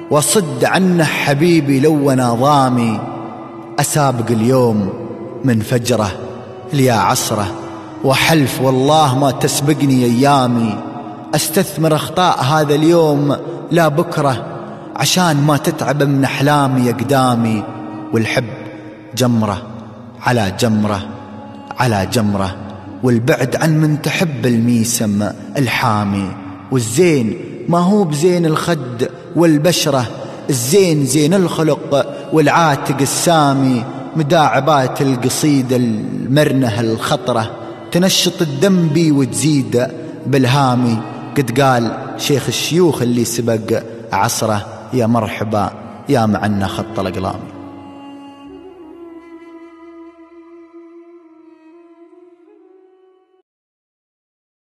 وصد عنه حبيبي لو أنا ضامي، أسابق اليوم من فجره ليا عصره، وحلف والله ما تسبقني أيامي، أستثمر أخطاء هذا اليوم لا بكرة، عشان ما تتعب من أحلامي أقدامي. والحب جمرة على جمرة على جمرة، والبعد عن من تحب الميسم الحامي. والزين ما هو بزين الخد والبشرة، الزين زين الخلق والعاتق السامي. مداعبات القصيدة المرنة الخطرة تنشط الدم بي وتزيد بالهامي. قد قال شيخ الشيوخ اللي سبق عصره، يا مرحبا يا معنا خط الأقلام.